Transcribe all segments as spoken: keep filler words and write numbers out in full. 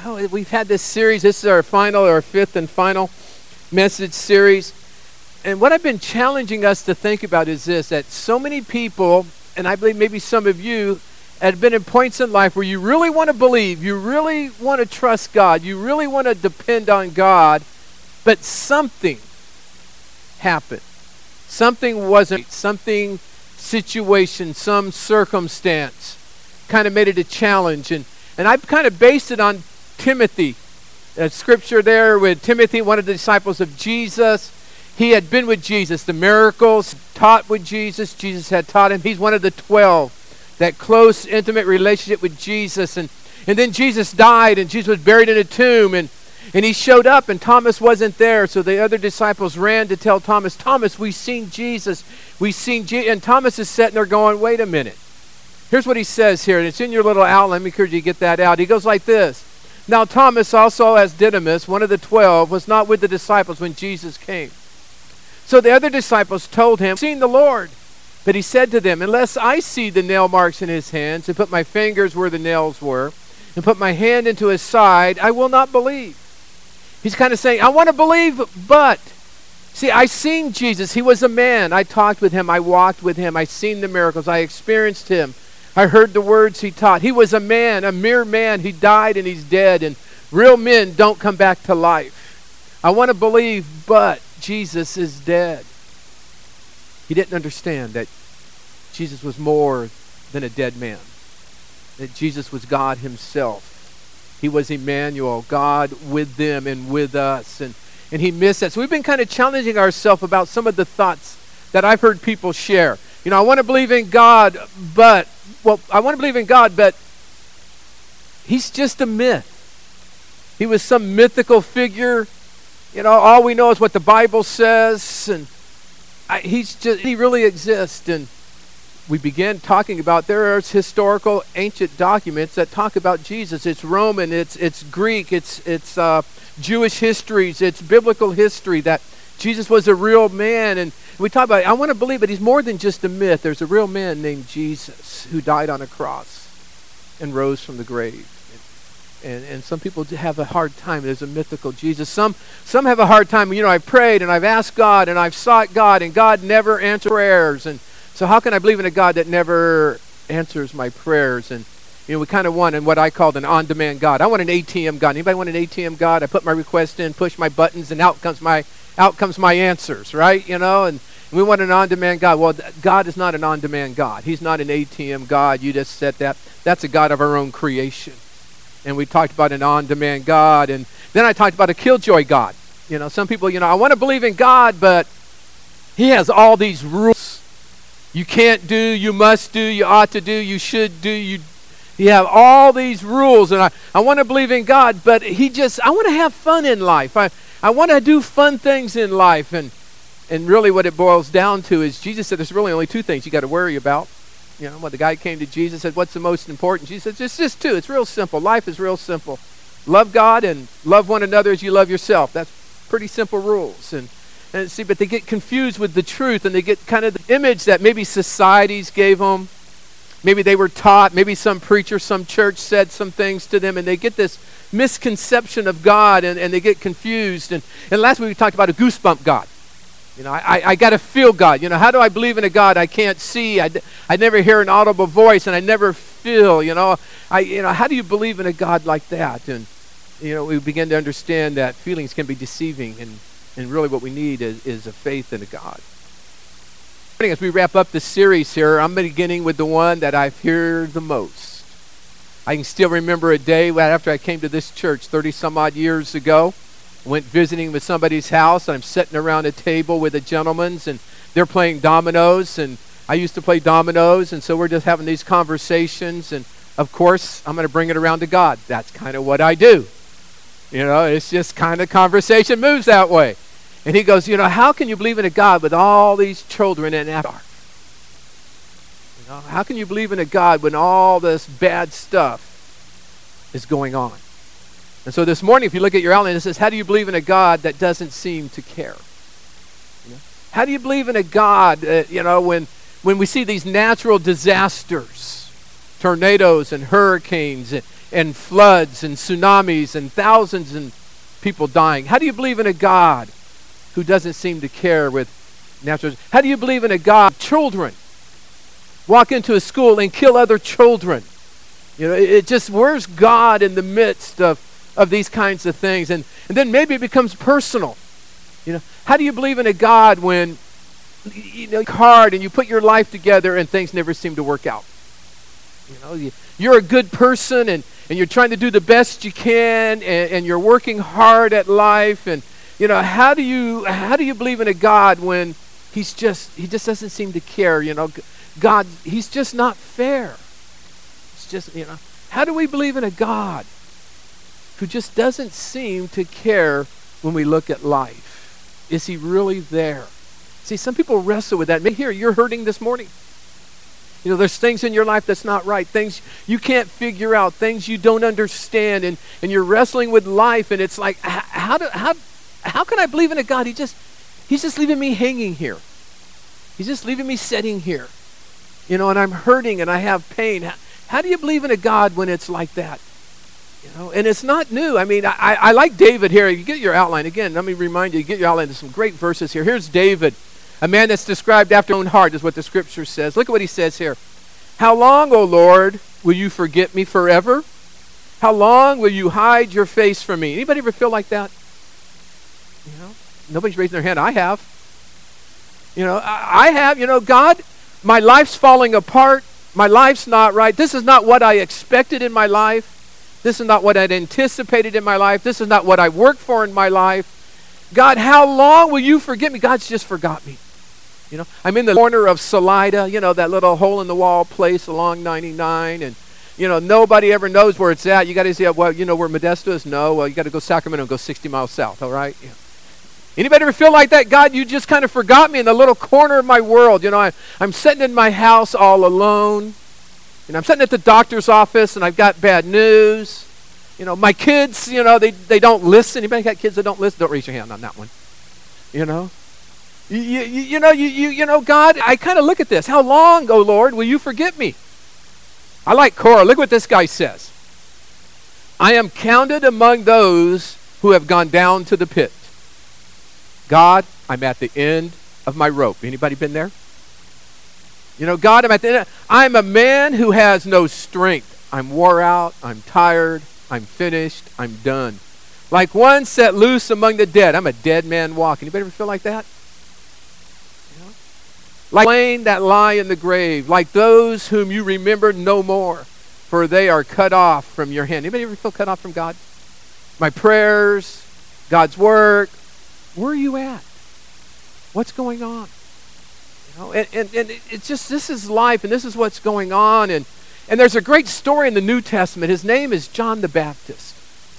know, we've had this series. This is our final, our fifth and final message series. And what I've been challenging us to think about is this, that so many people, and I believe maybe some of you, have been in points in life where you really want to believe, you really want to trust God, you really want to depend on God, but something happened. Something wasn't, something, situation, some circumstance kind of made it a challenge. And, and I've kind of based it on Timothy. That scripture there with Timothy, one of the disciples of Jesus. He had been with Jesus. The miracles, taught with Jesus. Jesus had taught him. He's one of the twelve. That close, intimate relationship with Jesus. And, and then Jesus died, and Jesus was buried in a tomb. And, and he showed up, and Thomas wasn't there. So the other disciples ran to tell Thomas, Thomas, we've seen Jesus. We've seen Jesus. And Thomas is sitting there going, wait a minute. Here's what he says here, and it's in your little outline. Let me encourage you to get that out. He goes like this. Now Thomas, also as Didymus, one of the twelve, was not with the disciples when Jesus came. So the other disciples told him, seen the Lord. But he said to them, unless I see the nail marks in his hands, and put my fingers where the nails were, and put my hand into his side, I will not believe. He's kind of saying, I want to believe, but... See, I seen Jesus. He was a man. I talked with him. I walked with him. I seen the miracles. I experienced him. I heard the words he taught. He was a man, a mere man. He died and he's dead, and real men don't come back to life. I want to believe, but Jesus is dead. He didn't understand that Jesus was more than a dead man, that Jesus was God himself. He was Emmanuel, God with them and with us, and, and he missed that. So we've been kind of challenging ourselves about some of the thoughts that I've heard people share. You know, I want to believe in God, but, well, I want to believe in God, but he's just a myth. He was some mythical figure. You know, all we know is what the Bible says, and I, he's just, he really exists. And we began talking about, there are historical ancient documents that talk about Jesus. It's Roman, it's it's Greek, it's it's uh, Jewish histories, it's biblical history that Jesus was a real man. And we talk about it. I want to believe, but he's more than just a myth. There's a real man named Jesus who died on a cross and rose from the grave. And and some people have a hard time. There's a mythical Jesus. Some some have a hard time. You know, I've prayed and I've asked God and I've sought God, and God never answers prayers. And so how can I believe in a God that never answers my prayers? And you know, we kind of want in what I called an on-demand God. I want an A T M God. Anybody want an A T M God? I put my request in, push my buttons, and out comes my out comes my answers, right? You know, and we want an on-demand God. Well, God is not an on-demand God. He's not an A T M God. You just said that. That's a God of our own creation. And we talked about an on-demand God. And then I talked about a killjoy God. You know, some people, you know, I want to believe in God, but he has all these rules. You can't do, you must do, you ought to do, you should do, you you have all these rules. And I, I want to believe in God, but he just, I want to have fun in life. I, I want to do fun things in life. And, and really what it boils down to is Jesus said there's really only two things you got to worry about. You know, when the guy came to Jesus and said, what's the most important? Jesus said, it's just two. It's real simple. Life is real simple. Love God and love one another as you love yourself. That's pretty simple rules. And, and see, but they get confused with the truth, and they get kind of the image that maybe societies gave them. Maybe they were taught. Maybe some preacher, some church said some things to them, and they get this misconception of God, and, and they get confused. And, and last week we talked about a goosebump God. You know, I, I got to feel God. You know, how do I believe in a God I can't see? I, I never hear an audible voice, and I never feel, you know. I, you know, how do you believe in a God like that? And, you know, we begin to understand that feelings can be deceiving, and, and really what we need is, is a faith in a God. As we wrap up the series here, I'm beginning with the one that I fear the most. I can still remember a day right after I came to this church thirty some odd years ago. Went visiting with somebody's house, and I'm sitting around a table with a gentleman's, and they're playing dominoes, and I used to play dominoes, and so we're just having these conversations, and of course, I'm going to bring it around to God. That's kind of what I do. You know, it's just kind of conversation moves that way. And he goes, you know, how can you believe in a God with all these children in Afghanistan? You know, how can you believe in a God when all this bad stuff is going on? And so this morning, if you look at your outline, it says, how do you believe in a God that doesn't seem to care? You know? How do you believe in a God, uh, you know, when, when we see these natural disasters, tornadoes and hurricanes, and, and floods and tsunamis and thousands of people dying? How do you believe in a God who doesn't seem to care with natural? How do you believe in a God? Children walk into a school and kill other children. You know, it, it just, where's God in the midst of, of these kinds of things? And, and then maybe it becomes personal. You know, how do you believe in a God when, you know, it's hard and you put your life together and things never seem to work out? You know, you, you're a good person and, and you're trying to do the best you can and, and you're working hard at life. And, you know, how do you, how do you believe in a God when he's just, he just doesn't seem to care? You know, God, he's just not fair. It's just, you know, how do we believe in a God who just doesn't seem to care when we look at life? Is he really there? See, some people wrestle with that. Maybe here, you're hurting this morning. You know, there's things in your life that's not right, things you can't figure out, things you don't understand, and, and you're wrestling with life, and it's like, how do, how, how can I believe in a God? He just, he's just leaving me hanging here. He's just leaving me sitting here. You know, and I'm hurting and I have pain. How, how do you believe in a God when it's like that? You know, and it's not new. I mean, I, I like David here. You get your outline. Again, let me remind you, you get your outline. There's some great verses here. Here's David, a man that's described after his own heart, is what the scripture says. Look at what he says here. How long, O Lord, will you forget me forever? How long will you hide your face from me? Anybody ever feel like that? You know, nobody's raising their hand. I have. You know, I, I have. You know, God, my life's falling apart. My life's not right. This is not what I expected in my life. This is not what I'd anticipated in my life. This is not what I worked for in my life. God, how long will you forget me? God's just forgot me. You know, I'm in the corner of Salida, you know, that little hole-in-the-wall place along ninety-nine, and, you know, nobody ever knows where it's at. You got to say, well, you know where Modesto is? No, well, you got to go Sacramento and go sixty miles south, all right? Yeah. Anybody ever feel like that? God, you just kind of forgot me in the little corner of my world. You know, I, I'm sitting in my house all alone. And I'm sitting at the doctor's office and I've got bad news. You know, my kids, you know, they, they don't listen. Anybody got kids that don't listen? Don't raise your hand on that one. You know? You, you, you know, you, you, you know, God, I kind of look at this. How long, O Lord, will you forget me? I like Korah. Look what this guy says. I am counted among those who have gone down to the pit. God, I'm at the end of my rope. Anybody been there? You know, God, I'm at the end. I'm a man who has no strength. I'm wore out. I'm tired. I'm finished. I'm done. Like one set loose among the dead. I'm a dead man walking. Anybody ever feel like that? You know? Like slain that lie in the grave. Like those whom you remember no more, for they are cut off from your hand. Anybody ever feel cut off from God? My prayers, God's work. Where are you at? What's going on? You know, and, and, and it's just, this is life, and this is what's going on. And, and there's a great story in the New Testament. His name is John the Baptist.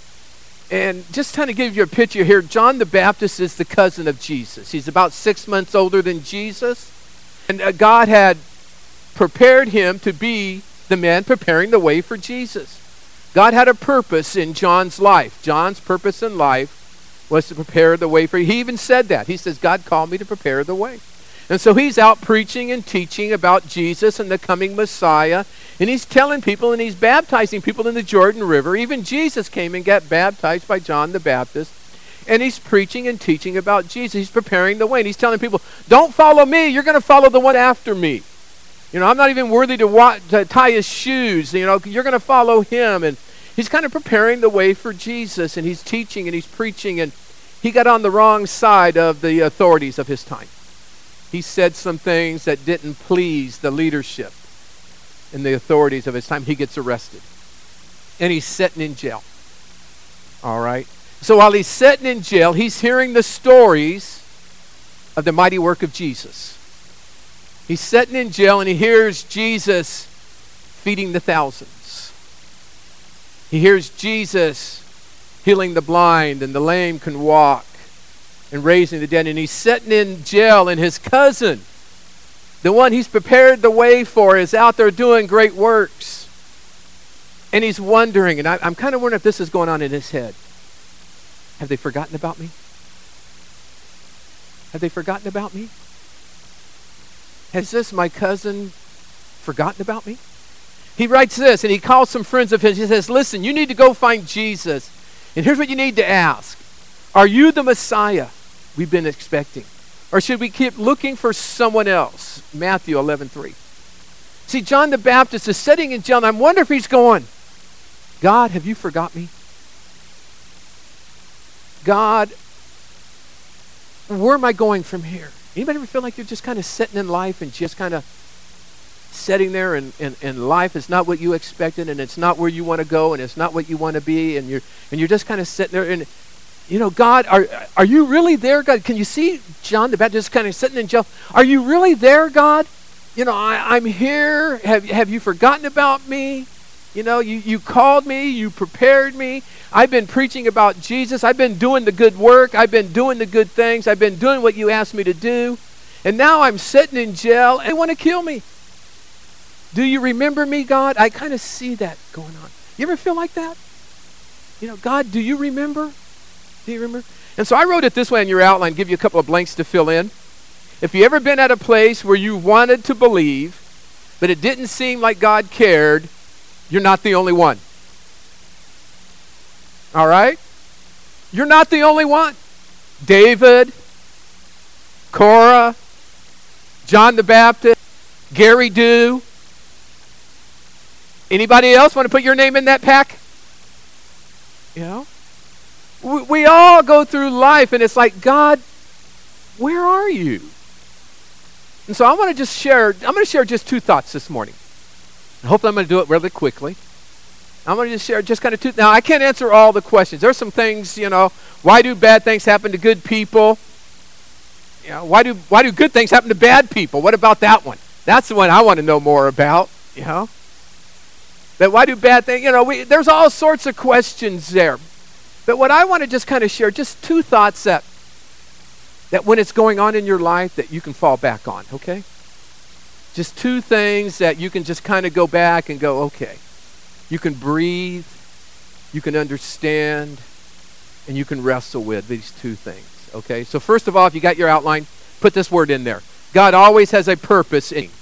And just kind of give you a picture here, John the Baptist is the cousin of Jesus. He's about six months older than Jesus. And uh, God had prepared him to be the man preparing the way for Jesus. God had a purpose in John's life. John's purpose in life was to prepare the way for you. He even said that. He says, God called me to prepare the way. And so he's out preaching and teaching about Jesus and the coming Messiah. And he's telling people and he's baptizing people in the Jordan River. Even Jesus came and got baptized by John the Baptist. And he's preaching and teaching about Jesus. He's preparing the way. And he's telling people, don't follow me. You're going to follow the one after me. You know, I'm not even worthy to, wa- to tie his shoes. You know, you're going to follow him. And he's kind of preparing the way for Jesus, and he's teaching and he's preaching, and he got on the wrong side of the authorities of his time. He said some things that didn't please the leadership and the authorities of his time. He gets arrested, and he's sitting in jail. All right? So while he's sitting in jail, he's hearing the stories of the mighty work of Jesus. He's sitting in jail, and he hears Jesus feeding the thousands. He hears Jesus healing the blind, and the lame can walk, and raising the dead. And he's sitting in jail, and his cousin, the one he's prepared the way for, is out there doing great works. And he's wondering, and I, I'm kind of wondering if this is going on in his head. Have they forgotten about me? Have they forgotten about me? Has this, my cousin, forgotten about me? He writes this, and he calls some friends of his. He says, listen, you need to go find Jesus. And here's what you need to ask. Are you the Messiah we've been expecting? Or should we keep looking for someone else? Matthew eleven three. See, John the Baptist is sitting in jail, and I wonder if he's going, God, have you forgot me? God, where am I going from here? Anybody ever feel like you're just kind of sitting in life and just kind of sitting there and, and, and life is not what you expected, and it's not where you want to go, and it's not what you want to be, and you're and you're just kind of sitting there and, you know, God, are are you really there, God? Can you see John the Baptist kind of sitting in jail? Are you really there, God? You know, I, I'm here. Have, have you forgotten about me? You know, you, you called me. You prepared me. I've been preaching about Jesus. I've been doing the good work. I've been doing the good things. I've been doing what you asked me to do. And now I'm sitting in jail and they want to kill me. Do you remember me, God? I kind of see that going on. You ever feel like that? You know, God, do you remember? Do you remember? And so I wrote it this way in your outline, give you a couple of blanks to fill in. If you ever been at a place where you wanted to believe, but it didn't seem like God cared, you're not the only one. All right? You're not the only one. David, Korah, John the Baptist, Gary Dew. Anybody else want to put your name in that pack? You know? We, we all go through life and it's like, God, where are you? And so I want to just share, I'm going to share just two thoughts this morning. Hopefully I'm going to do it really quickly. I'm going to just share just kind of two. Now, I can't answer all the questions. There's some things, you know, why do bad things happen to good people? You know, why do why do good things happen to bad people? What about that one? That's the one I want to know more about, you know. That why do bad things, you know, we, there's all sorts of questions there. But what I want to just kind of share, just two thoughts that, that when it's going on in your life that you can fall back on, okay? Just two things that you can just kind of go back and go, okay. You can breathe, you can understand, and you can wrestle with these two things, okay? So first of all, if you got your outline, put this word in there. God always has a purpose in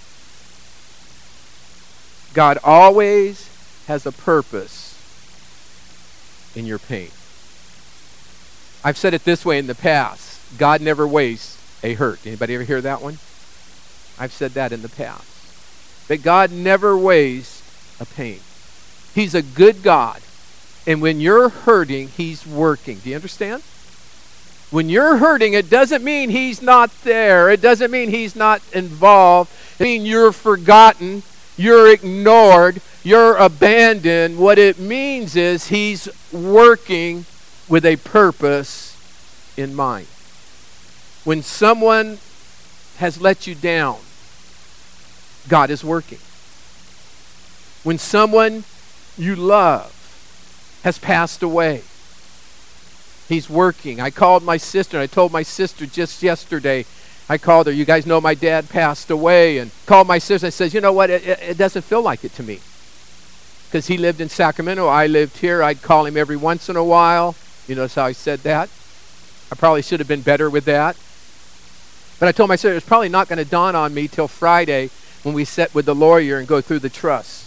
God always has a purpose in your pain. I've said it this way in the past. God never wastes a hurt. Anybody ever hear that one? I've said that in the past. That God never wastes a pain. He's a good God. And when you're hurting, he's working. Do you understand? When you're hurting, it doesn't mean he's not there. It doesn't mean he's not involved. It means you're forgotten. You're ignored. You're abandoned. What it means is he's working with a purpose in mind. When someone has let you down, God is working. When someone you love has passed away, he's working. I called my sister, and I told my sister just yesterday, I called her, you guys know my dad passed away, and called my sister and says, you know what, it, it, it doesn't feel like it to me. Because he lived in Sacramento, I lived here, I'd call him every once in a while. You notice how I said that? I probably should have been better with that. But I told my sister, it's probably not going to dawn on me till Friday when we sit with the lawyer and go through the trust.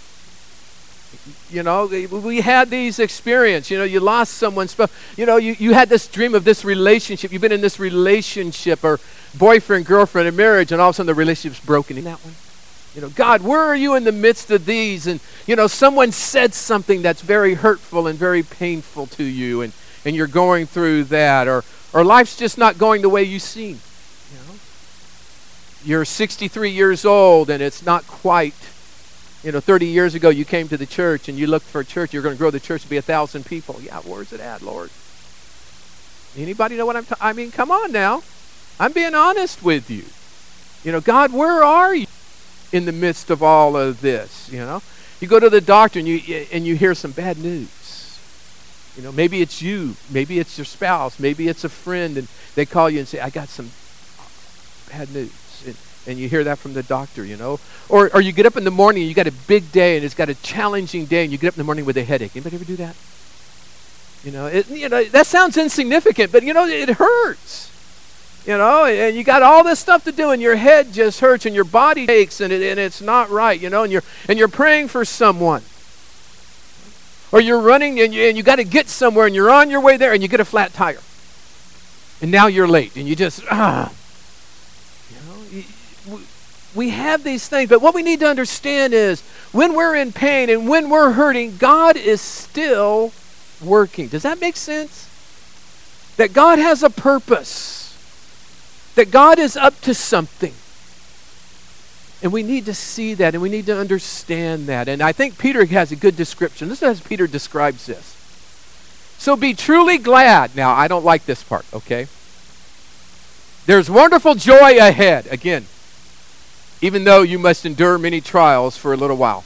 You know, we had these experiences. You know, you lost someone. You know, you, you had this dream of this relationship. You've been in this relationship or boyfriend, girlfriend, and marriage, and all of a sudden the relationship's broken. In that one? You know, God, where are you in the midst of these? And, you know, someone said something that's very hurtful and very painful to you, and, and you're going through that. Or, or life's just not going the way you seem. You know? You're sixty-three years old, and it's not quite... You know, thirty years ago you came to the church and you looked for a church. You're going to grow the church to be a thousand people. Yeah, where's it at, Lord? Anybody know what I'm talking? I mean, come on now. I'm being honest with you. You know, God, where are you in the midst of all of this? You know, you go to the doctor and you and you hear some bad news. You know, maybe it's you, maybe it's your spouse, maybe it's a friend, and they call you and say, "I got some bad news." And, And you hear that from the doctor, you know. Or or you get up in the morning and you got a big day and it's got a challenging day and you get up in the morning with a headache. Anybody ever do that? You know, it, you know, that sounds insignificant, but you know, it hurts. You know, and you got all this stuff to do, and your head just hurts, and your body aches, and, it, and it's not right, you know, and you're, and you're praying for someone. Or you're running, and you, and you got to get somewhere, and you're on your way there, and you get a flat tire. And now you're late, and you just, ah. You know, we have these things, but what we need to understand is when we're in pain and when we're hurting, God is still working. Does that make sense? That God has a purpose. That God is up to something. And we need to see that, and we need to understand that. And I think Peter has a good description. This is how Peter describes this. So be truly glad. Now, I don't like this part, okay? There's wonderful joy ahead. Again, even though you must endure many trials for a little while.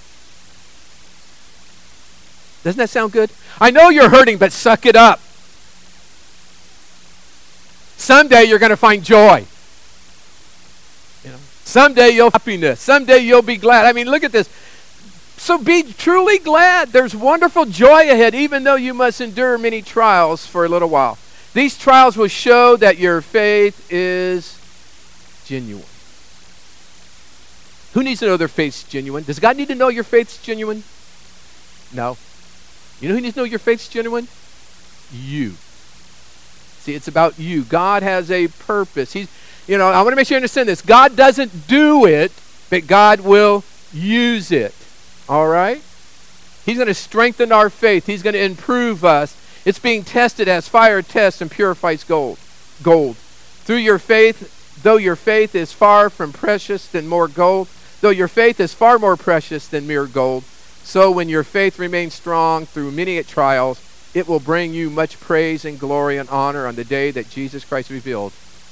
Doesn't that sound good? I know you're hurting, but suck it up. Someday you're going to find joy. You know, someday you'll have happiness. Someday you'll be glad. I mean, look at this. So be truly glad. There's wonderful joy ahead, even though you must endure many trials for a little while. These trials will show that your faith is genuine. Who needs to know their faith's genuine? Does God need to know your faith's genuine? No. You know who needs to know your faith's genuine? You. See, it's about you. God has a purpose. He's, you know, I want to make sure you understand this. God doesn't do it, but God will use it. All right? He's going to strengthen our faith. He's going to improve us. It's being tested as fire tests and purifies gold. Gold. Through your faith, though your faith is far from precious than more gold, though your faith is far more precious than mere gold, so when your faith remains strong through many trials, it will bring you much praise and glory and honor on the day that Jesus Christ is revealed.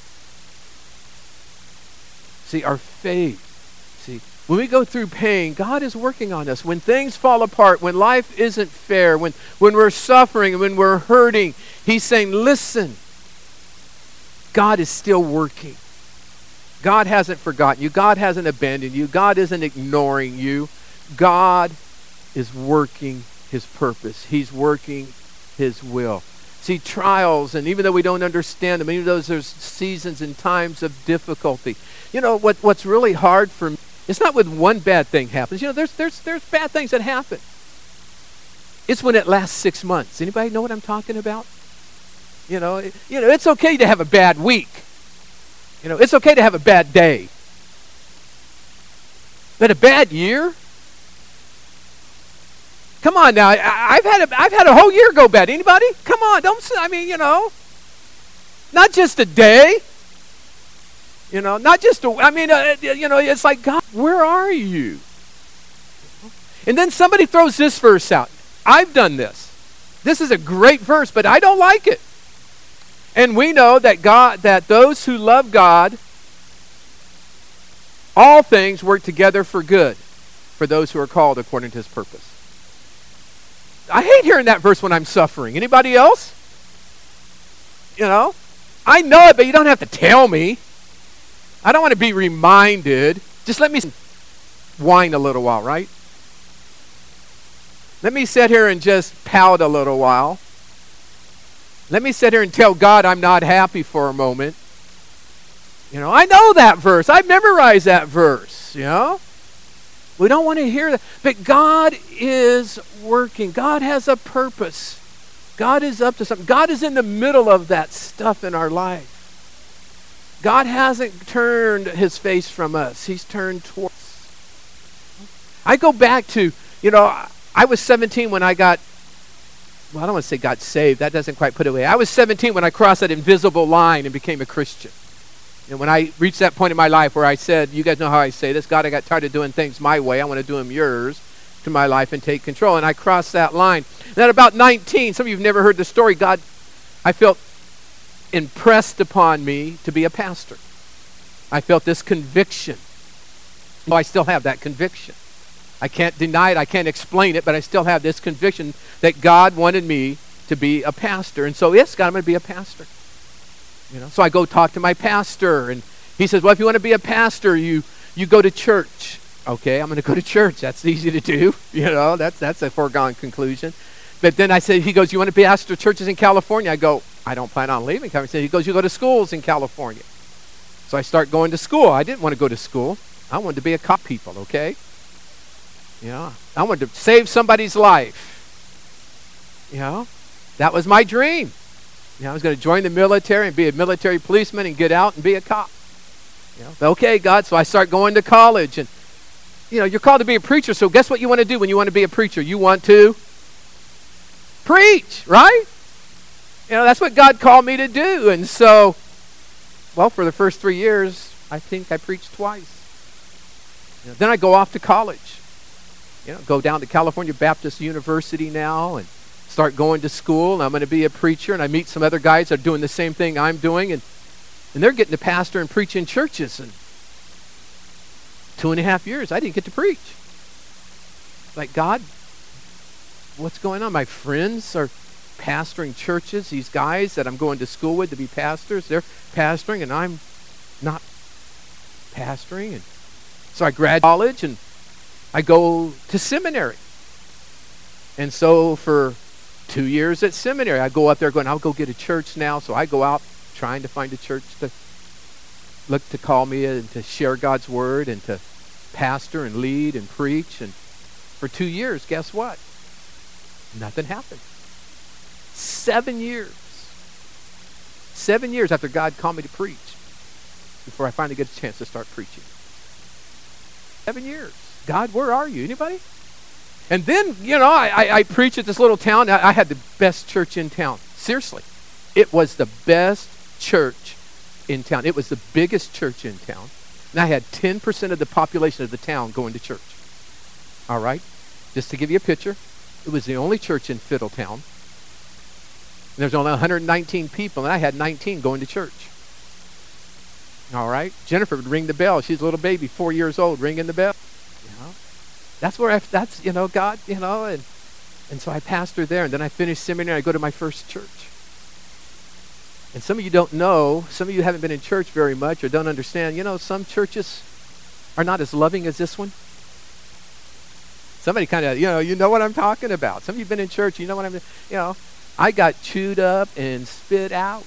See, our faith. See, when we go through pain, God is working on us. When things fall apart, when life isn't fair, when, when we're suffering, when we're hurting, He's saying, listen, God is still working. God hasn't forgotten you. God hasn't abandoned you. God isn't ignoring you. God is working His purpose. He's working His will. See, trials, and even though we don't understand them, even though there's seasons and times of difficulty, you know, what, what's really hard for me, it's not when one bad thing happens. You know, there's, there's, there's bad things that happen. It's when it lasts six months. Anybody know what I'm talking about? You know, it, you know, it's okay to have a bad week. You know, it's okay to have a bad day. But a bad year? Come on now, I, I've had a, I've had a whole year go bad. Anybody? Come on, don't, I mean, you know, not just a day. You know, not just a, I mean, uh, you know, it's like, God, where are you? And then somebody throws this verse out. I've done this. This is a great verse, but I don't like it. And we know that God, that those who love God, all things work together for good for those who are called according to His purpose. I hate hearing that verse when I'm suffering. Anybody else? You know? I know it, but you don't have to tell me. I don't want to be reminded. Just let me whine a little while, right? Let me sit here and just pout a little while. Let me sit here and tell God I'm not happy for a moment. You know, I know that verse. I've memorized that verse, you know? We don't want to hear that. But God is working. God has a purpose. God is up to something. God is in the middle of that stuff in our life. God hasn't turned His face from us. He's turned towards us. I go back to, you know, I was seventeen when I got, well, I don't want to say got saved. That doesn't quite put it away. I was seventeen when I crossed that invisible line and became a Christian. And when I reached that point in my life where I said, you guys know how I say this, God, I got tired of doing things my way. I want to do them yours to my life and take control. And I crossed that line. And at about nineteen, some of you have never heard the story, God, I felt impressed upon me to be a pastor. I felt this conviction. Oh, I still have that conviction. I can't deny it. I can't explain it, but I still have this conviction that God wanted me to be a pastor. And so, yes, God, I'm going to be a pastor. You know, so I go talk to my pastor, and he says, well, if you want to be a pastor, you you go to church. Okay, I'm going to go to church. That's easy to do. You know, that's that's a foregone conclusion. But then I said, he goes, you want to pastor churches in California? I go, I don't plan on leaving California. He goes, you go to schools in California. So I start going to school. I didn't want to go to school. I wanted to be a cop, people, okay? You know, I wanted to save somebody's life. You know, that was my dream. You know, I was going to join the military and be a military policeman and get out and be a cop. You know, okay, God, so I start going to college. And, you know, you're called to be a preacher, so guess what you want to do when you want to be a preacher? You want to preach, right? You know, that's what God called me to do. And so, well, for the first three years, I think I preached twice. You know, then I go off to college. You know, go down to California Baptist University now and start going to school. And I'm going to be a preacher. And I meet some other guys that are doing the same thing I'm doing. And, and they're getting to pastor and preach in churches. And two and a half years, I didn't get to preach. Like, God, what's going on? My friends are pastoring churches. These guys that I'm going to school with to be pastors, they're pastoring, and I'm not pastoring. And so I graduate college, and I go to seminary. And so for two years at seminary, I go up there going, I'll go get a church now. So I go out trying to find a church to look to call me and to share God's word and to pastor and lead and preach. And for two years, guess what? Nothing happened. Seven years. Seven years after God called me to preach before I finally get a chance to start preaching. Seven years. God, where are you? Anybody? And then, you know, I, I, I preach at this little town. I, I had the best church in town. Seriously. It was the best church in town. It was the biggest church in town. And I had ten percent of the population of the town going to church. All right? Just to give you a picture, it was the only church in Fiddletown. And there's only one hundred nineteen people, and I had nineteen going to church. All right? Jennifer would ring the bell. She's a little baby, four years old, ringing the bell. You know? That's where I, that's, you know, God, you know, and, and so I pastored there, and then I finished seminary, I go to my first church. And some of you don't know, some of you haven't been in church very much or don't understand, you know, some churches are not as loving as this one. Somebody kind of, you know, you know what I'm talking about. Some of you have been in church, you know what I'm, you know, I got chewed up and spit out.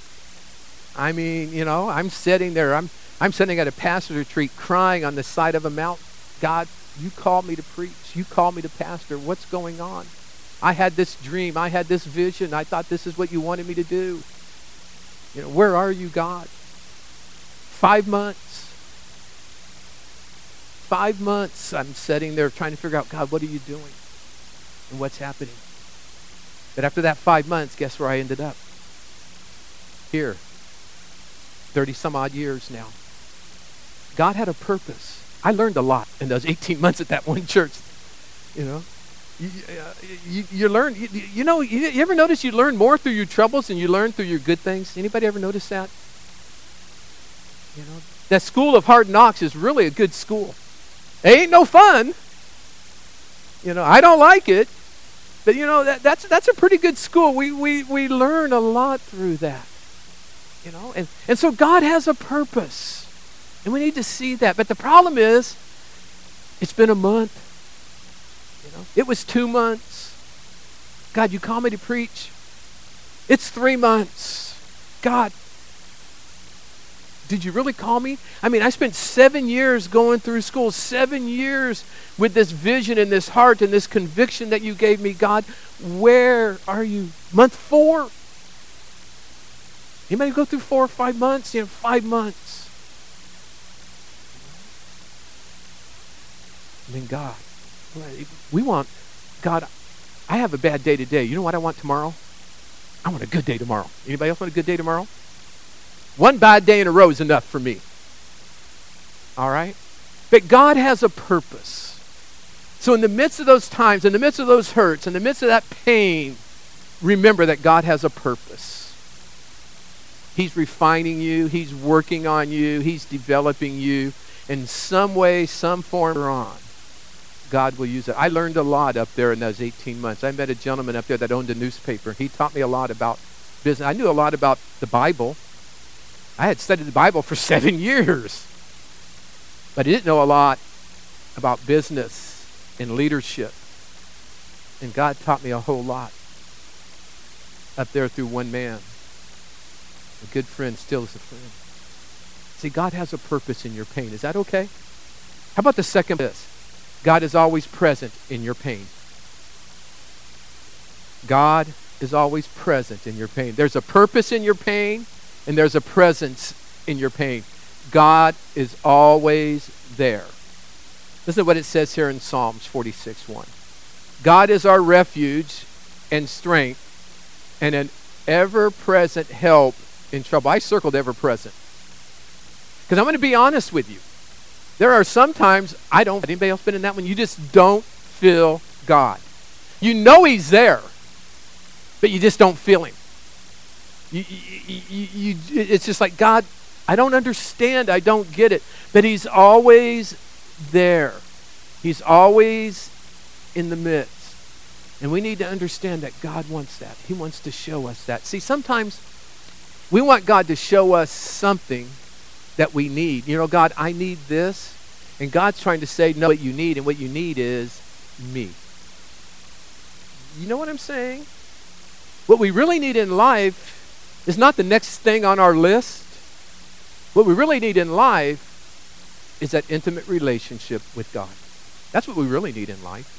I mean, you know, I'm sitting there, I'm I'm sitting at a pastor's retreat crying on the side of a mountain. God, you called me to preach. You called me to pastor. What's going on? I had this dream. I had this vision. I thought this is what you wanted me to do. You know, where are you, God? Five months. Five months I'm sitting there trying to figure out, God, what are you doing? And what's happening? But after that five months, guess where I ended up? Here. thirty some odd years now. God had a purpose. I learned a lot in those eighteen months at that one church. You know, you, uh, you, you learn, you, you know, you, you ever notice you learn more through your troubles than you learn through your good things? Anybody ever notice that? You know, that school of hard knocks is really a good school. It ain't no fun. You know, I don't like it. But you know, that, that's that's a pretty good school. We we we learn a lot through that. You know, and, and so God has a purpose. And we need to see that. But the problem is, it's been a month. You know, it was two months. God, you call me to preach. It's three months. God, did you really call me? I mean, I spent seven years going through school, seven years with this vision and this heart and this conviction that you gave me. God, where are you? Month four? Anybody go through four or five months? You know, five months. And then God, we want, God, I have a bad day today. You know what I want tomorrow? I want a good day tomorrow. Anybody else want a good day tomorrow? One bad day in a row is enough for me. All right? But God has a purpose. So in the midst of those times, in the midst of those hurts, in the midst of that pain, remember that God has a purpose. He's refining you. He's working on you. He's developing you in some way, some form or on. God will use it. I learned a lot up there in those eighteen months. I met a gentleman up there that owned a newspaper. He taught me a lot about business. I knew a lot about the Bible. I had studied the Bible for seven years. But I didn't know a lot about business and leadership. And God taught me a whole lot up there through one man. A good friend still is a friend. See, God has a purpose in your pain. Is that okay? How about the second this? God is always present in your pain. God is always present in your pain. There's a purpose in your pain, and there's a presence in your pain. God is always there. Listen to what it says here in Psalms forty-six one. God is our refuge and strength and an ever-present help in trouble. I circled ever-present. Because I'm going to be honest with you. There are some times I don't, anybody else been in that one? You just don't feel God. You know He's there, but you just don't feel Him. You, you, you, you, it's just like, God, I don't understand. I don't get it. But He's always there. He's always in the midst. And we need to understand that God wants that. He wants to show us that. See, sometimes we want God to show us something that we need. You know, God, I need this. And God's trying to say, no, what you need, and what you need is me. You know what I'm saying? What we really need in life is not the next thing on our list. What we really need in life is that intimate relationship with God. That's what we really need in life.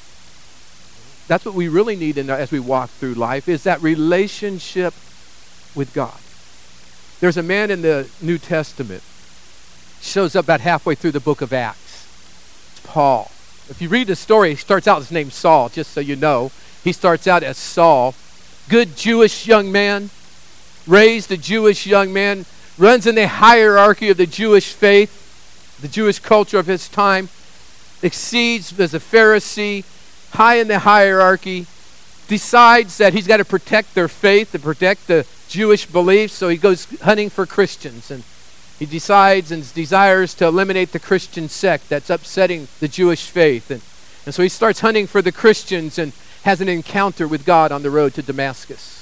That's what we really need in, as we walk through life, is that relationship with God. There's a man in the New Testament, shows up about halfway through the book of Acts. It's Paul. If you read the story, he starts out, his name's Saul, just so you know. He starts out as Saul. Good Jewish young man, raised a Jewish young man, runs in the hierarchy of the Jewish faith, the Jewish culture of his time, exceeds as a Pharisee, high in the hierarchy, decides that he's got to protect their faith, to protect the Jewish beliefs, so he goes hunting for Christians, and he decides and desires to eliminate the Christian sect that's upsetting the Jewish faith. And, and so he starts hunting for the Christians and has an encounter with God on the road to Damascus.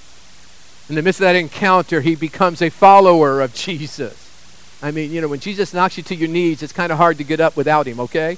In the midst of that encounter, he becomes a follower of Jesus. I mean, you know, when Jesus knocks you to your knees, it's kind of hard to get up without Him, okay?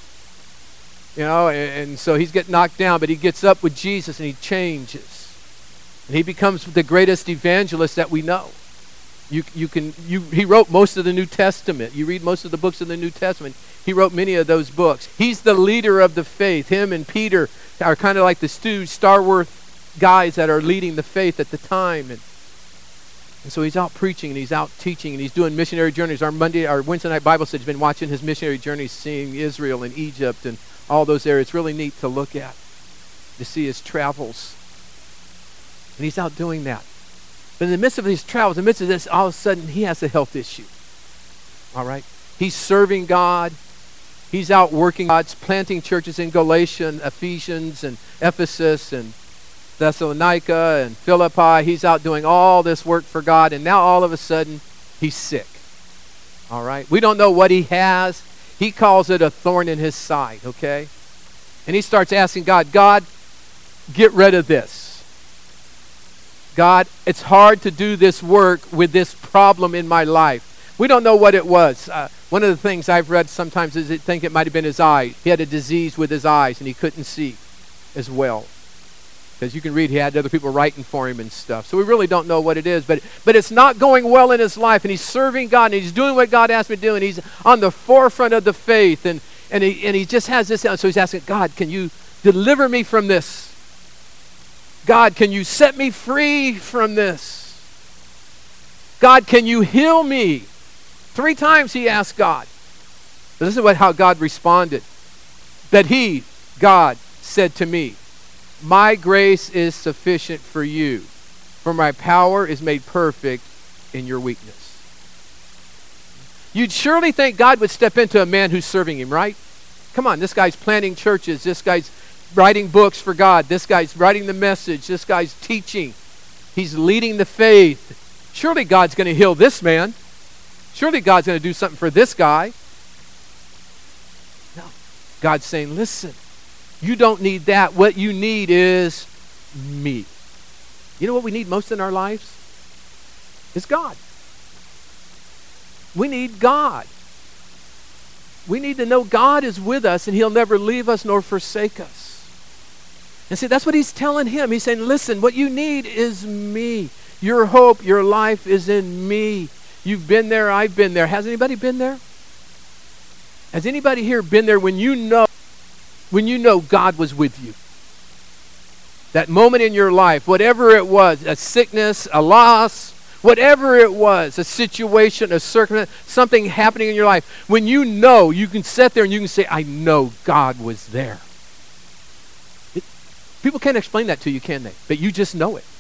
You know, and, and so he's getting knocked down, but he gets up with Jesus and he changes. And he becomes the greatest evangelist that we know. You, you can, you, he wrote most of the New Testament. You read most of the books of the New Testament. He wrote many of those books. He's the leader of the faith. Him and Peter are kind of like the two stalwart guys that are leading the faith at the time. And, and so he's out preaching and he's out teaching and he's doing missionary journeys. Our Monday, our Wednesday night Bible study has been watching his missionary journeys, seeing Israel and Egypt and all those areas. It's really neat to look at, to see his travels. And he's out doing that. But in the midst of his travels, in the midst of this, all of a sudden he has a health issue. All right? He's serving God. He's out working God's planting churches in Galatia and Ephesians and Ephesus and Thessalonica and Philippi. He's out doing all this work for God. And now all of a sudden he's sick. All right? We don't know what he has. He calls it a thorn in his side, okay? And he starts asking God, God, get rid of this. God, it's hard to do this work with this problem in my life. We don't know what it was. Uh, one of the things I've read sometimes is I think it might have been his eye. He had a disease with his eyes and he couldn't see as well. Because you can read he had other people writing for him and stuff. So we really don't know what it is. But but it's not going well in his life. And he's serving God and he's doing what God asked him to do. And he's on the forefront of the faith. And, and, he, and he just has this. So he's asking, God, can you deliver me from this? God, can you set me free from this? God, can you heal me? Three times he asked God. But this is what, how God responded. That he, God, said to me, my grace is sufficient for you, for my power is made perfect in your weakness. You'd surely think God would step into a man who's serving him, right? Come on, this guy's planting churches. This guy's writing books for God. This guy's writing the message. This guy's teaching. He's leading the faith. Surely God's going to heal this man. Surely God's going to do something for this guy. No. God's saying, listen, you don't need that. What you need is me. You know what we need most in our lives? It's God. We need God. We need to know God is with us and He'll never leave us nor forsake us. And see, that's what He's telling him. He's saying, listen, what you need is me. Your hope, your life is in me. You've been there, I've been there. Has anybody been there? Has anybody here been there when you know, when you know God was with you? That moment in your life, whatever it was, a sickness, a loss, whatever it was, a situation, a circumstance, something happening in your life, when you know, you can sit there and you can say, I know God was there. It, people can't explain that to you, can they? But you just know it.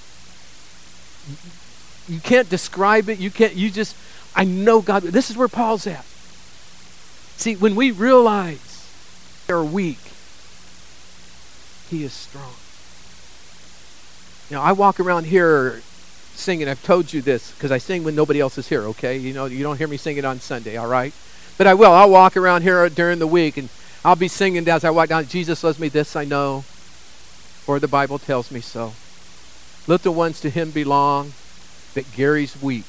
You can't describe it. You can't, you just, I know God. This is where Paul's at. See, when we realize we are weak, he is strong. You know, I walk around here singing. I've told you this because I sing when nobody else is here, okay? You know, you don't hear me singing on Sunday, all right? But I will. I'll walk around here during the week, and I'll be singing as I walk down. Jesus loves me, this I know, for the Bible tells me so. Little ones to him belong, but Gary's weak.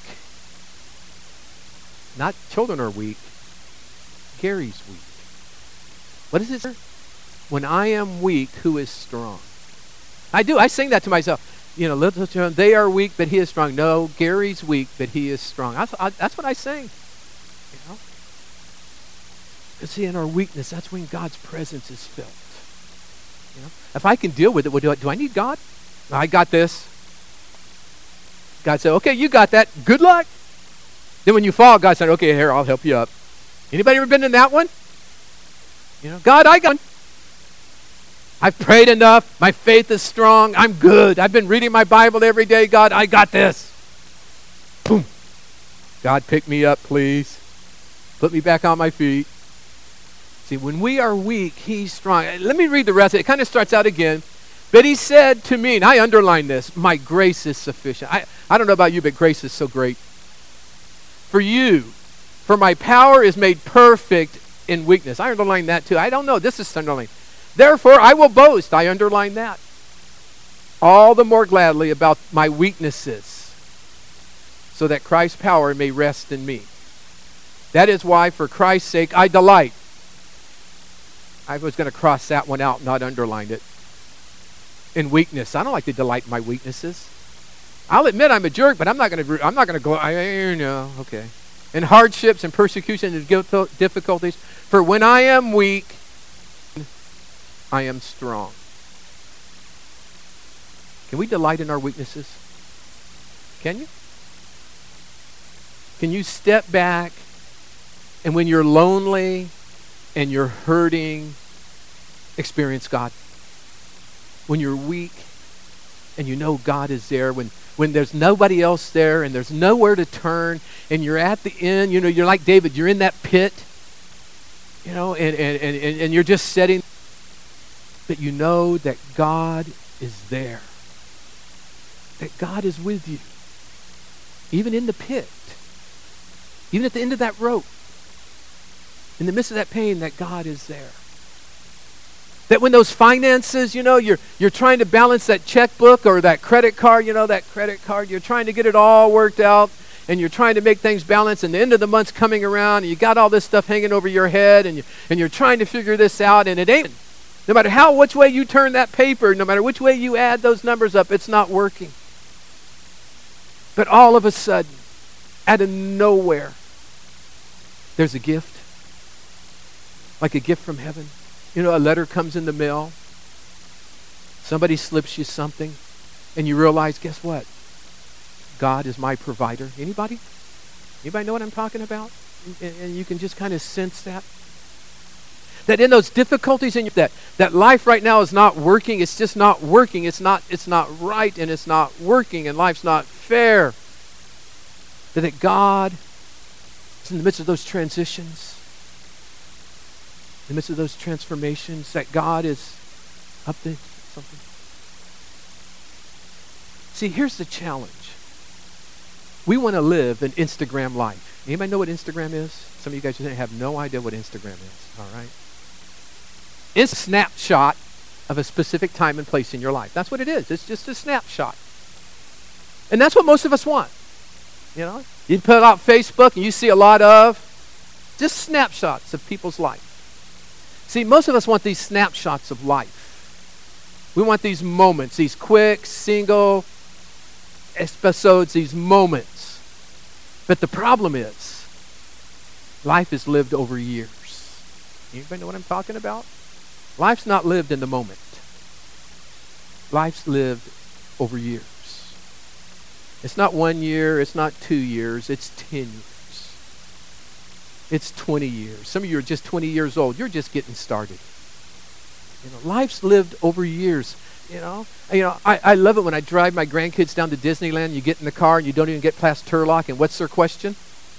Not children are weak. Gary's weak. What is it, sir? When I am weak, who is strong? I do. I sing that to myself. You know, little children, they are weak, but he is strong. No, Gary's weak, but he is strong. That's, I, that's what I sing. You know? Because see, in our weakness, that's when God's presence is felt. You know? If I can deal with it, well, do, I, do I need God? I got this. God said, okay, you got that. Good luck. Then when you fall, God said, okay, here, I'll help you up. Anybody ever been in that one? You know, God, I got one. I've prayed enough. My faith is strong. I'm good. I've been reading my Bible every day. God, I got this. Boom. God, pick me up, please. Put me back on my feet. See, when we are weak, he's strong. Let me read the rest of it. It kind of starts out again. But he said to me, and I underline this, my grace is sufficient. I, I don't know about you, but grace is so great. For you, for my power is made perfect in weakness. I underline that too. I don't know. This is underlined. Therefore, I will boast. I underline that. All the more gladly about my weaknesses, so that Christ's power may rest in me. That is why, for Christ's sake, I delight. I was going to cross that one out, not underline it. In weakness. I don't like to delight in my weaknesses. I'll admit I'm a jerk, but I'm not going to, I'm not going to go, I know, okay. In hardships and persecution and difficulties, for when I am weak, I am strong. Can we delight in our weaknesses? Can you? Can you step back and when you're lonely and you're hurting, experience God? When you're weak and you know God is there, when, when there's nobody else there and there's nowhere to turn and you're at the end, you know, you're like David, you're in that pit, you know, and, and, and, and you're just sitting, but you know that God is there. That God is with you. Even in the pit. Even at the end of that rope. In the midst of that pain, that God is there. That when those finances, you know, you're you're trying to balance that checkbook or that credit card, you know, that credit card, you're trying to get it all worked out and you're trying to make things balance and the end of the month's coming around and you got all this stuff hanging over your head and, you, and you're trying to figure this out and it ain't. No matter how, which way you turn that paper, no matter which way you add those numbers up, it's not working. But all of a sudden, out of nowhere, there's a gift. Like a gift from heaven. You know, a letter comes in the mail. Somebody slips you something. And you realize, guess what? God is my provider. Anybody? Anybody know what I'm talking about? And, and you can just kind of sense that. That in those difficulties in that that life right now is not working. It's just not working. It's not it's not right and it's not working and life's not fair. That, that God is in the midst of those transitions, in the midst of those transformations, that God is up to something. See, here's the challenge. We want to live an Instagram life. Anybody know what Instagram is? Some of you guys have no idea what Instagram is, all right? It's a snapshot of a specific time and place in your life. That's what it is. It's just a snapshot. And that's what most of us want. You know, you put out Facebook and you see a lot of just snapshots of people's life. See, most of us want these snapshots of life. We want these moments, these quick, single, episodes, these moments. But the problem is, life is lived over years. Anybody know what I'm talking about? Life's not lived in the moment. Life's lived over years. It's not one year, it's not two years, it's ten years. It's twenty years. Some of you are just twenty years old. You're just getting started. You know, life's lived over years. You know, you know, I, I love it when I drive my grandkids down to Disneyland. You get in the car and you don't even get past Turlock, and what's their question?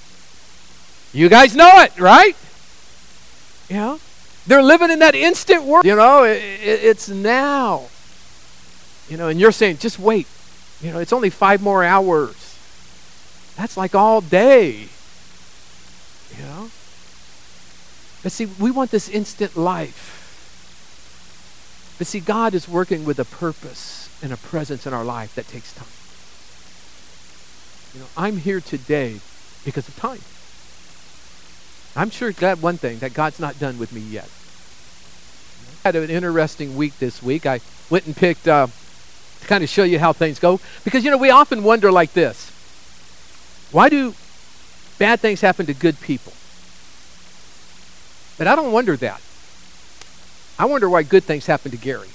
You guys know it, right? You know, they're living in that instant world. You know, it, it, it's now. You know, and you're saying, just wait. You know, it's only five more hours. That's like all day. You know? But see, we want this instant life. But see, God is working with a purpose and a presence in our life that takes time. You know, I'm here today because of time. I'm sure glad one thing, that God's not done with me yet. I had an interesting week this week. I went and picked, uh, to kind of show you how things go. Because, you know, we often wonder like this. Why do bad things happen to good people? But I don't wonder that. I wonder why good things happen to Gary.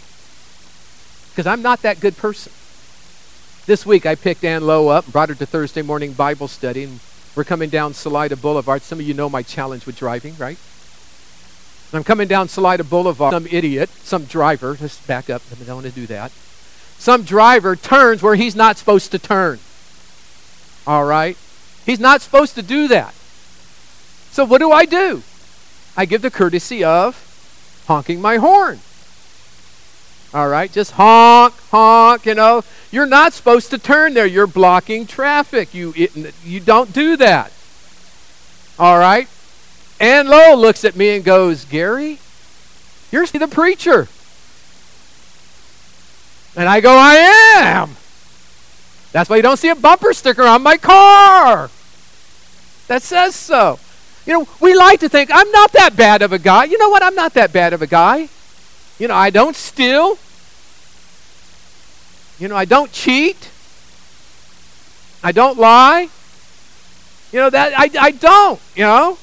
Because I'm not that good person. This week I picked Ann Lowe up and brought her to Thursday morning Bible study. And we're coming down Salida Boulevard. Some of you know my challenge with driving, right? And I'm coming down Salida Boulevard. Some idiot, some driver, just back up. I don't want to do that. Some driver turns where he's not supposed to turn. All right? He's not supposed to do that. So what do I do? I give the courtesy of honking my horn. All right, just honk, honk, you know. You're not supposed to turn there. You're blocking traffic. You it, you don't do that. All right? Ann Lowe looks at me and goes, Gary, you're the preacher. And I go, I am. That's why you don't see a bumper sticker on my car that says so. You know, we like to think, I'm not that bad of a guy. You know what? I'm not that bad of a guy. You know, I don't steal. You know, I don't cheat. I don't lie. You know, that I, I don't, you know.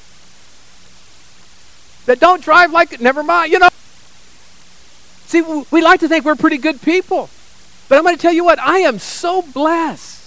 That don't drive like, never mind, you know. See, we like to think we're pretty good people. But I'm going to tell you what, I am so blessed.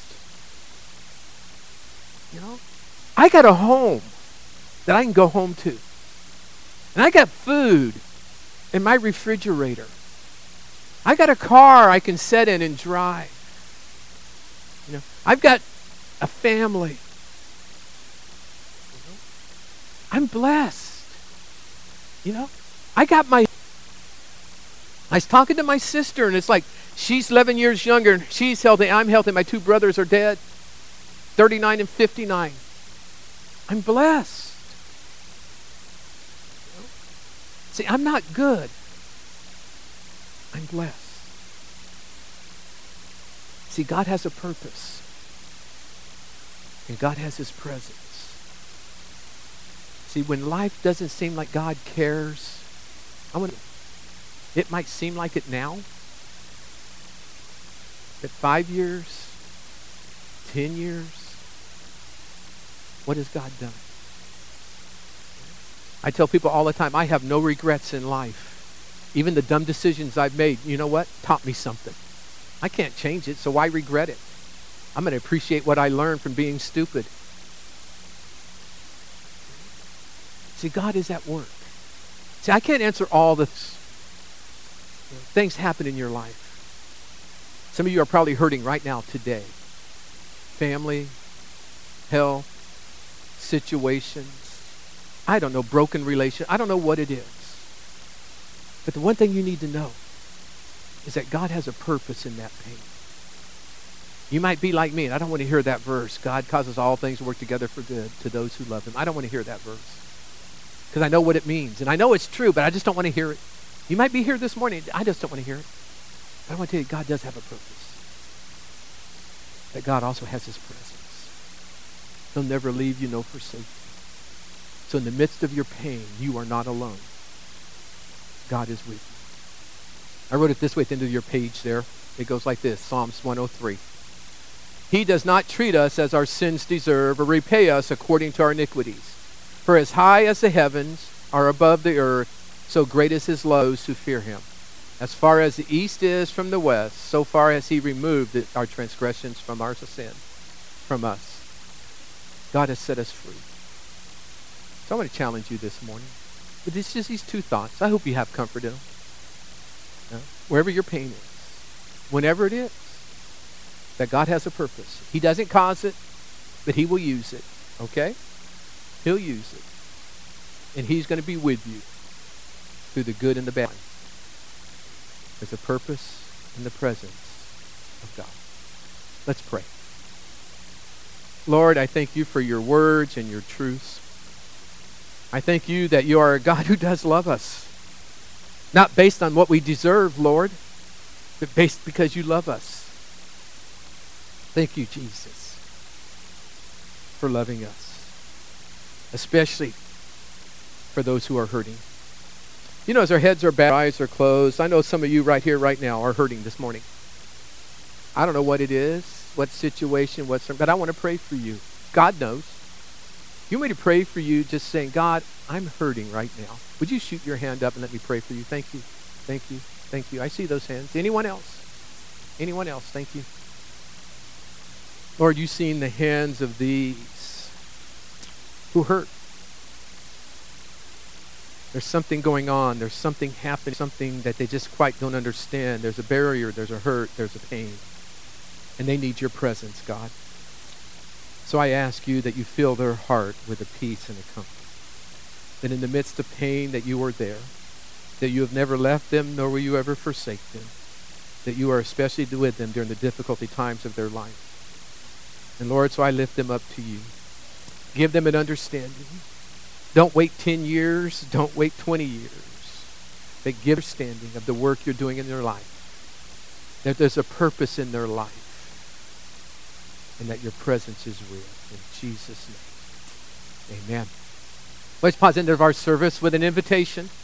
You know, I got a home that I can go home to. And I got food in my refrigerator. I got a car I can sit in and drive. You know, I've got a family. You know? I'm blessed. You know, I got my I was talking to my sister, and it's like, she's eleven years younger, and she's healthy, I'm healthy, my two brothers are dead, thirty-nine and fifty-nine. I'm blessed. You know? See, I'm not good. I'm blessed. See, God has a purpose, and God has His presence. See, when life doesn't seem like God cares, I want to It might seem like it now, but five years, ten years, what has God done? I tell people all the time, I have no regrets in life. Even the dumb decisions I've made, you know what? Taught me something. I can't change it, so why regret it? I'm going to appreciate what I learned from being stupid. See, God is at work. See, I can't answer all the things happen in your life. Some of you are probably hurting right now today. Family, health, situations. I don't know, broken relation. I don't know what it is. But the one thing you need to know is that God has a purpose in that pain. You might be like me, and I don't want to hear that verse. God causes all things to work together for good to those who love Him. I don't want to hear that verse. Because I know what it means. And I know it's true, but I just don't want to hear it. You might be here this morning. I just don't want to hear it. But I want to tell you, God does have a purpose. That God also has His presence. He'll never leave you nor forsake you. So in the midst of your pain, you are not alone. God is with you. I wrote it this way at the end of your page there. It goes like this, Psalms one oh three. He does not treat us as our sins deserve or repay us according to our iniquities. For as high as the heavens are above the earth, so great is his love to those who fear him. As far as the east is from the west, so far has he removed the, our transgressions from our sin, from us. God has set us free. So I want to challenge you this morning. But it's just these two thoughts. I hope you have comfort in them. You know, wherever your pain is, whenever it is, that God has a purpose. He doesn't cause it, but he will use it. Okay? He'll use it. And he's going to be with you through the good and the bad. There's a purpose in the presence of God. Let's pray. Lord, I thank you for your words and your truths. I thank you that you are a God who does love us. Not based on what we deserve, Lord, but based because you love us. Thank you, Jesus, for loving us, especially for those who are hurting. You know, as our heads are bowed, our eyes are closed, I know some of you right here, right now, are hurting this morning. I don't know what it is, what situation, what's, but I want to pray for you. God knows. You want me to pray for you just saying, God, I'm hurting right now. Would you shoot your hand up and let me pray for you? Thank you. Thank you. Thank you. I see those hands. Anyone else? Anyone else? Thank you. Lord, you've seen the hands of these who hurt. There's something going on. There's something happening, something that they just quite don't understand. There's a barrier. There's a hurt. There's a pain. And they need your presence, God. So I ask you that you fill their heart with a peace and a comfort. That in the midst of pain that you are there. That you have never left them, nor will you ever forsake them. That you are especially with them during the difficulty times of their life. And Lord, so I lift them up to you. Give them an understanding. Don't wait ten years. Don't wait twenty years. But give understanding of the work you're doing in their life. That there's a purpose in their life. And that your presence is real. In Jesus' name. Amen. Let's pause into our service with an invitation.